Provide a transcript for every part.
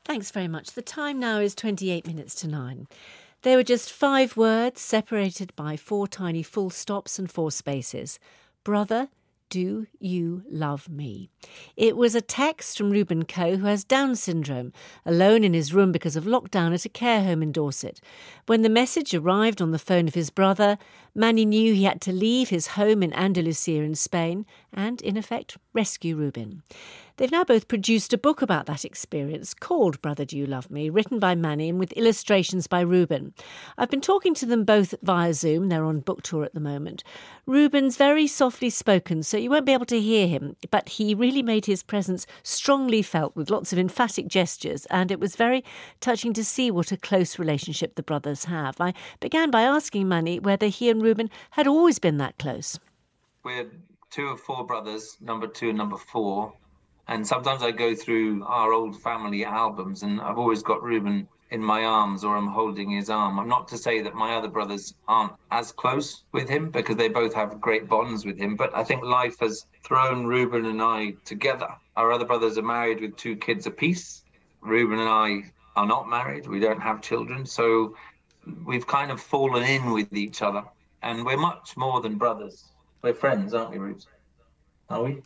Thanks very much. The time now is 28 minutes to 9. They were just 5 words separated by 4 tiny full stops and 4 spaces. Brother, do you love me? It was a text from Reuben Coe, who has Down syndrome, alone in his room because of lockdown at a care home in Dorset. When the message arrived on the phone of his brother, Manny knew he had to leave his home in Andalusia in Spain and, in effect, rescue Reuben. They've now both produced a book about that experience called Brother, Do You Love Me?, written by Manny and with illustrations by Reuben. I've been talking to them both via Zoom. They're on book tour at the moment. Reuben's very softly spoken, so you won't be able to hear him, but he really made his presence strongly felt with lots of emphatic gestures, and it was very touching to see what a close relationship the brothers have. I began by asking Manny whether he and Reuben had always been that close. We're 2 of 4 brothers, number 2 and number 4. And sometimes I go through our old family albums and I've always got Reuben in my arms or I'm holding his arm. I'm not to say that my other brothers aren't as close with him because they both have great bonds with him, but I think life has thrown Reuben and I together. Our other brothers are married with 2 kids apiece. Reuben and I are not married. We don't have children. So we've kind of fallen in with each other and we're much more than brothers. We're friends, aren't we, Reuben? Are we?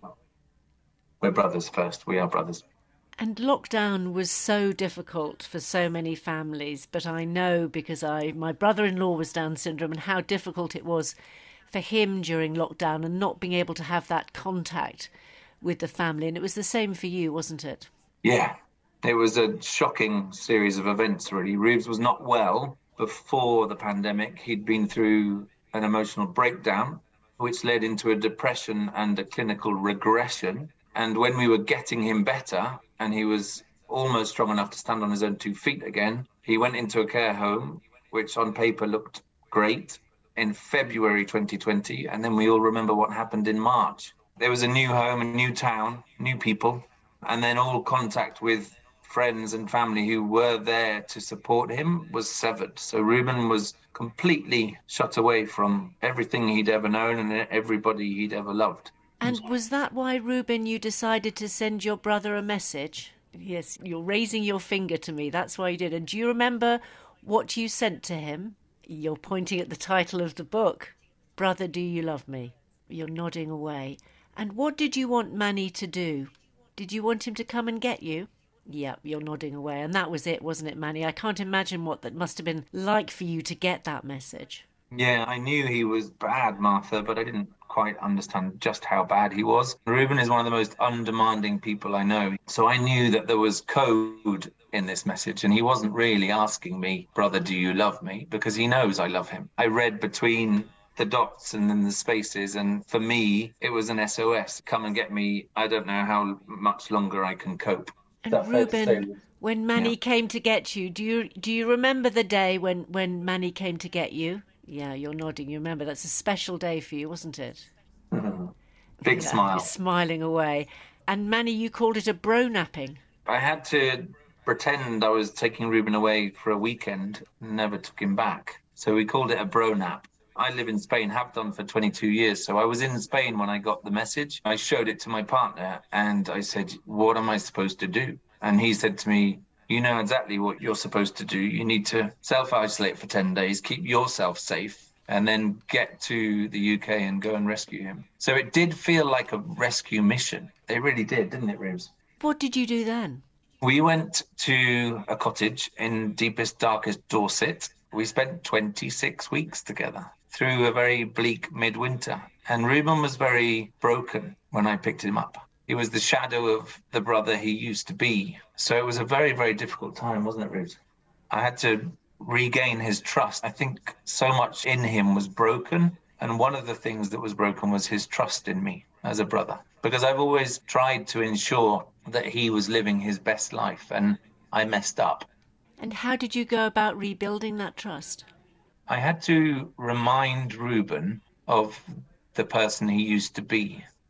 We're brothers first. We are brothers. And lockdown was so difficult for so many families, but I know because my brother-in-law was Down syndrome and how difficult it was for him during lockdown and not being able to have that contact with the family. And it was the same for you, wasn't it? Yeah, it was a shocking series of events, really. Reeves was not well before the pandemic. He'd been through an emotional breakdown, which led into a depression and a clinical regression. And when we were getting him better and he was almost strong enough to stand on his own 2 feet again, he went into a care home, which on paper looked great, in February 2020. And then we all remember what happened in March. There was a new home, a new town, new people, and then all contact with friends and family who were there to support him was severed. So Reuben was completely shut away from everything he'd ever known and everybody he'd ever loved. And was that why, Reuben, you decided to send your brother a message? Yes, you're raising your finger to me. That's why you did. And do you remember what you sent to him? You're pointing at the title of the book. Brother, Do You Love Me? You're nodding away. And what did you want Manny to do? Did you want him to come and get you? Yep, you're nodding away. And that was it, wasn't it, Manny? I can't imagine what that must have been like for you to get that message. Yeah, I knew he was bad, Martha, but I didn't quite understand just how bad he was. Reuben is one of the most undemanding people I know. So I knew that there was code in this message, and he wasn't really asking me, brother, do you love me? Because he knows I love him. I read between the dots and then the spaces, and for me, it was an SOS. Come and get me. I don't know how much longer I can cope. And Reuben, when Manny came to get you, do you remember the day when Manny came to get you? Yeah, you're nodding. You remember that's a special day for you, wasn't it? Mm-hmm. Big smile. You're smiling away. And Manny, you called it a bro-napping. I had to pretend I was taking Reuben away for a weekend and never took him back. So we called it a bro-nap. I live in Spain, have done for 22 years. So I was in Spain when I got the message. I showed it to my partner and I said, what am I supposed to do? And he said to me, you know exactly what you're supposed to do. You need to self-isolate for 10 days, keep yourself safe, and then get to the UK and go and rescue him. So it did feel like a rescue mission. It really did, didn't it, Rubes? What did you do then? We went to a cottage in deepest, darkest Dorset. We spent 26 weeks together through a very bleak midwinter. And Reuben was very broken when I picked him up. He was the shadow of the brother he used to be. So it was a very, very difficult time, wasn't it, Rubes? I had to regain his trust. I think so much in him was broken. And one of the things that was broken was his trust in me as a brother. Because I've always tried to ensure that he was living his best life, and I messed up. And how did you go about rebuilding that trust? I had to remind Reuben of the person he used to be.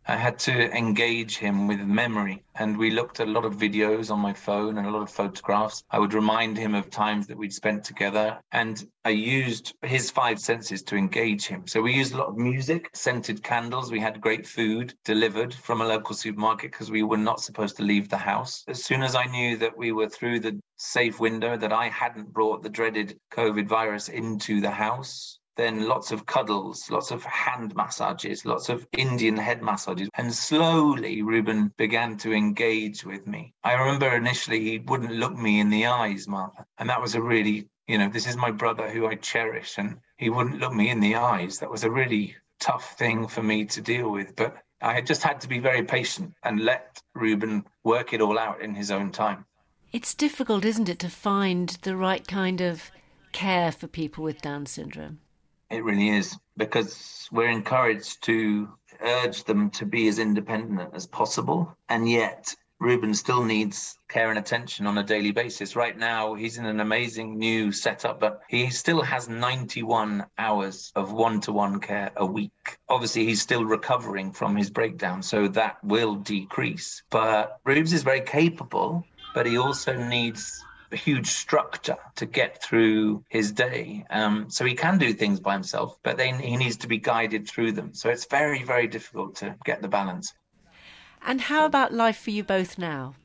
I had to engage him with memory. And we looked at a lot of videos on my phone and a lot of photographs. I would remind him of times that we'd spent together. And I used his five senses to engage him. So we used a lot of music, scented candles. We had great food delivered from a local supermarket because we were not supposed to leave the house. As soon as I knew that we were through the safe window, that I hadn't brought the dreaded COVID virus into the house, then lots of cuddles, lots of hand massages, lots of Indian head massages. And slowly, Reuben began to engage with me. I remember initially he wouldn't look me in the eyes, Martha. And that was a really, this is my brother who I cherish, and he wouldn't look me in the eyes. That was a really tough thing for me to deal with. But I just had to be very patient and let Reuben work it all out in his own time. It's difficult, isn't it, to find the right kind of care for people with Down syndrome? It really is, because we're encouraged to urge them to be as independent as possible. And yet Reuben still needs care and attention on a daily basis. Right now, he's in an amazing new setup, but he still has 91 hours of one-to-one care a week. Obviously, he's still recovering from his breakdown, so that will decrease. But Rubes is very capable, but he also needs a huge structure to get through his day. So he can do things by himself, but then he needs to be guided through them. So it's very, very difficult to get the balance. And how about life for you both now?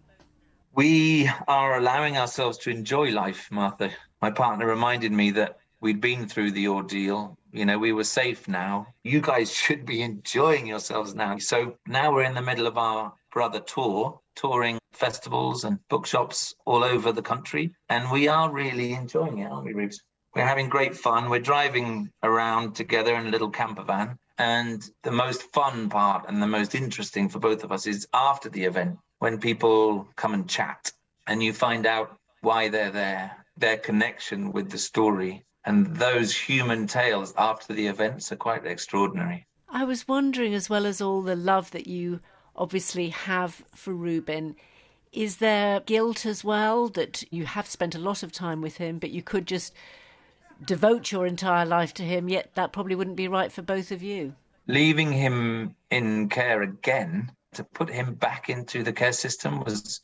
We are allowing ourselves to enjoy life, Martha. My partner reminded me that we'd been through the ordeal. We were safe now. You guys should be enjoying yourselves now. So now we're in the middle of our brother tour, touring festivals and bookshops all over the country. And we are really enjoying it, aren't we, Rubes? We're having great fun. We're driving around together in a little camper van. And the most fun part and the most interesting for both of us is after the event, when people come and chat and you find out why they're there, their connection with the story. And those human tales after the events are quite extraordinary. I was wondering, as well as all the love that you obviously have for Reuben, is there guilt as well that you have spent a lot of time with him, but you could just devote your entire life to him, yet that probably wouldn't be right for both of you? Leaving him in care again, to put him back into the care system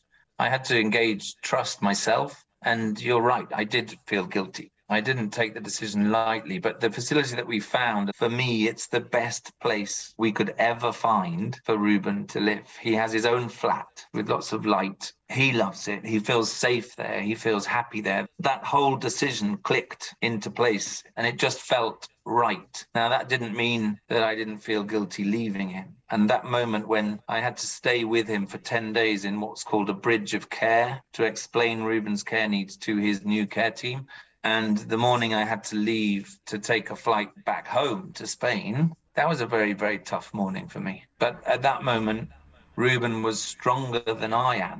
I had to engage trust myself. And you're right, I did feel guilty. I didn't take the decision lightly, but the facility that we found, for me, it's the best place we could ever find for Reuben to live. He has his own flat with lots of light. He loves it. He feels safe there. He feels happy there. That whole decision clicked into place and it just felt right. Now, that didn't mean that I didn't feel guilty leaving him. And that moment when I had to stay with him for 10 days in what's called a bridge of care to explain Reuben's care needs to his new care team, and the morning I had to leave to take a flight back home to Spain, that was a very, very tough morning for me. But at that moment, Reuben was stronger than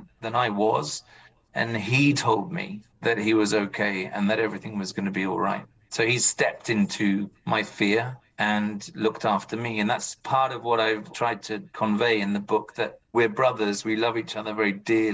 I was. And he told me that he was okay and that everything was going to be all right. So he stepped into my fear and looked after me. And that's part of what I've tried to convey in the book, that we're brothers. We love each other very dearly.